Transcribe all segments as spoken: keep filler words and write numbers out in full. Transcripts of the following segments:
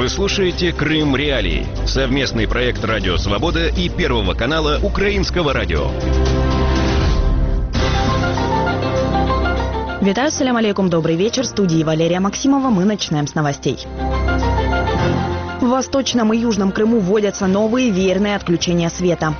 Вы слушаете «Крым Реалии» — совместный проект «Радио Свобода» и Первого канала Украинского радио. Витаю, салям алейкум, добрый вечер. В студии Валерия Максимова. Мы начинаем с новостей. В Восточном и Южном Крыму вводятся новые веерные отключения света.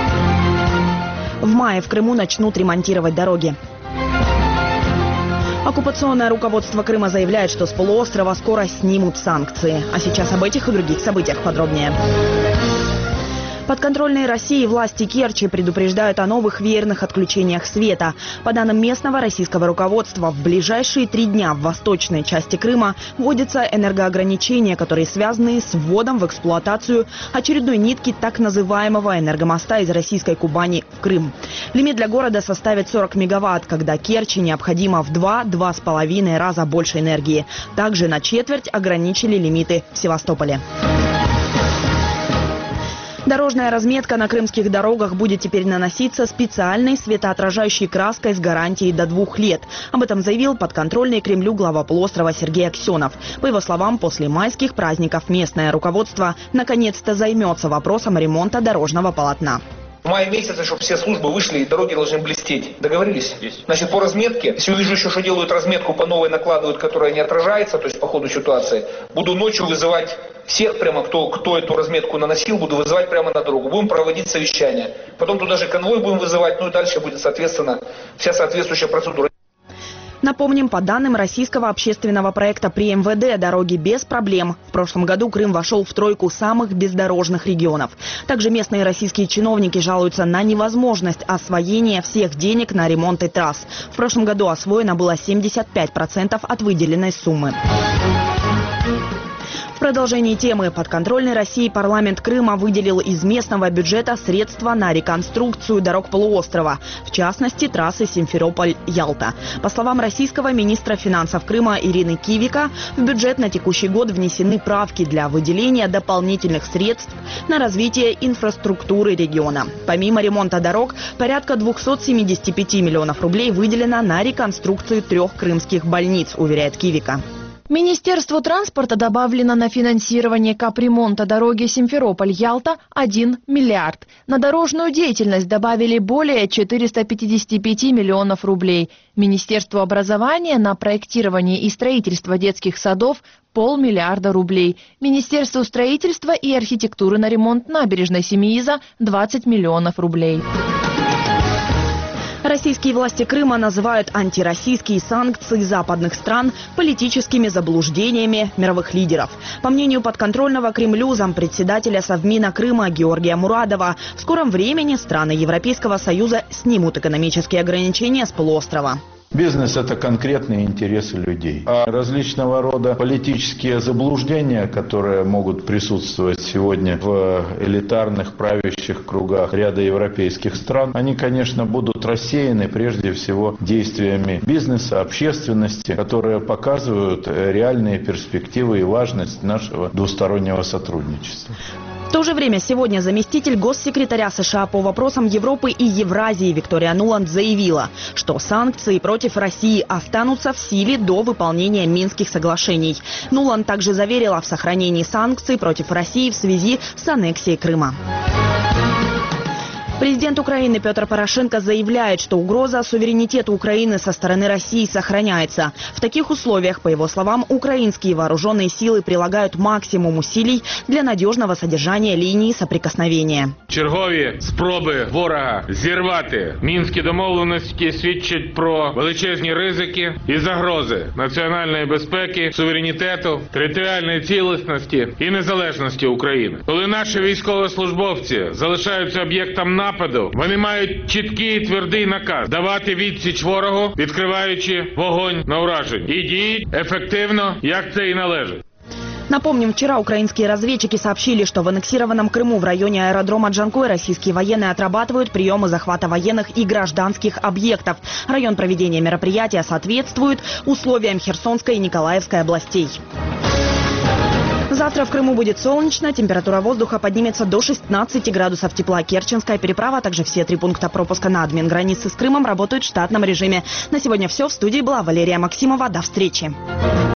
В мае в Крыму начнут ремонтировать дороги. Оккупационное руководство Крыма заявляет, что с полуострова скоро снимут санкции. А сейчас об этих и других событиях подробнее. Подконтрольные России власти Керчи предупреждают о новых веерных отключениях света. По данным местного российского руководства, в ближайшие три дня в восточной части Крыма вводятся энергоограничения, которые связаны с вводом в эксплуатацию очередной нитки так называемого энергомоста из российской Кубани в Крым. Лимит для города составит сорок мегаватт, когда Керчи необходимо в два-два с половиной раза больше энергии. Также на четверть ограничили лимиты в Севастополе. Дорожная разметка на крымских дорогах будет теперь наноситься специальной светоотражающей краской с гарантией до двух лет. Об этом заявил подконтрольный Кремлю глава полуострова Сергей Аксенов. По его словам, после майских праздников местное руководство наконец-то займется вопросом ремонта дорожного полотна. В мае месяце, чтобы все службы вышли, и дороги должны блестеть. Договорились? Есть. Значит, по разметке, если увижу еще, что делают разметку по новой, накладывают, которая не отражается, то есть по ходу ситуации, буду ночью вызывать всех прямо, кто, кто эту разметку наносил, буду вызывать прямо на дорогу. Будем проводить совещания. Потом туда же конвой будем вызывать, ну и дальше будет, соответственно, вся соответствующая процедура. Напомним, по данным российского общественного проекта при эм вэ дэ, дороги без проблем. В прошлом году Крым вошел в тройку самых бездорожных регионов. Также местные российские чиновники жалуются на невозможность освоения всех денег на ремонты трасс. В прошлом году освоено было семьдесят пять процентов от выделенной суммы. В продолжении темы подконтрольной России парламент Крыма выделил из местного бюджета средства на реконструкцию дорог полуострова, в частности трассы Симферополь-Ялта. По словам российского министра финансов Крыма Ирины Кивика, в бюджет на текущий год внесены правки для выделения дополнительных средств на развитие инфраструктуры региона. Помимо ремонта дорог, порядка двухсот семидесяти пяти миллионов рублей выделено на реконструкцию трех крымских больниц, уверяет Кивика. Министерству транспорта добавлено на финансирование капремонта дороги Симферополь-Ялта один миллиард. На дорожную деятельность добавили более четырёхсот пятидесяти пяти миллионов рублей. Министерству образования на проектирование и строительство детских садов полмиллиарда рублей. Министерству строительства и архитектуры на ремонт набережной Семииза двадцать миллионов рублей. Российские власти Крыма называют антироссийские санкции западных стран политическими заблуждениями мировых лидеров. По мнению подконтрольного Кремлю зампредседателя Совмина Крыма Георгия Мурадова, в скором времени страны Европейского Союза снимут экономические ограничения с полуострова. Бизнес – это конкретные интересы людей. А различного рода политические заблуждения, которые могут присутствовать сегодня в элитарных правящих кругах ряда европейских стран, они, конечно, будут рассеяны прежде всего действиями бизнеса, общественности, которые показывают реальные перспективы и важность нашего двустороннего сотрудничества. В то же время сегодня заместитель госсекретаря США по вопросам Европы и Евразии Виктория Нуланд заявила, что санкции против России останутся в силе до выполнения Минских соглашений. Нуланд также заверила в сохранении санкций против России в связи с аннексией Крыма. Президент Украины Петр Порошенко заявляет, что угроза суверенитету Украины со стороны России сохраняется. В таких условиях, по его словам, украинские вооруженные силы прилагают максимум усилий для надежного содержания линии соприкосновения. Чергові спроби ворога зірвати мінські домовленості свідчать про величезні ризики і загрози національної безпеки, суверенітету, територіальної цілісності і незалежності України. Коли наші військовослужбовці залишаються об'єктом нападу, вони мають чіткий і твердий наказ давати відсіч ворогу, відкриваючи вогонь на ураження. І діють ефективно, як це і належить. Напомним, вчера украинские разведчики сообщили, что в аннексированном Крыму в районе аэродрома Джанкой российские военные отрабатывают приемы захвата военных и гражданских объектов. Район проведения мероприятия соответствует условиям Херсонской и Николаевской областей. Завтра в Крыму будет солнечно, температура воздуха поднимется до шестнадцати градусов тепла. Керченская переправа, а также все три пункта пропуска на админ границы с Крымом работают в штатном режиме. На сегодня все. В студии была Валерия Максимова. До встречи.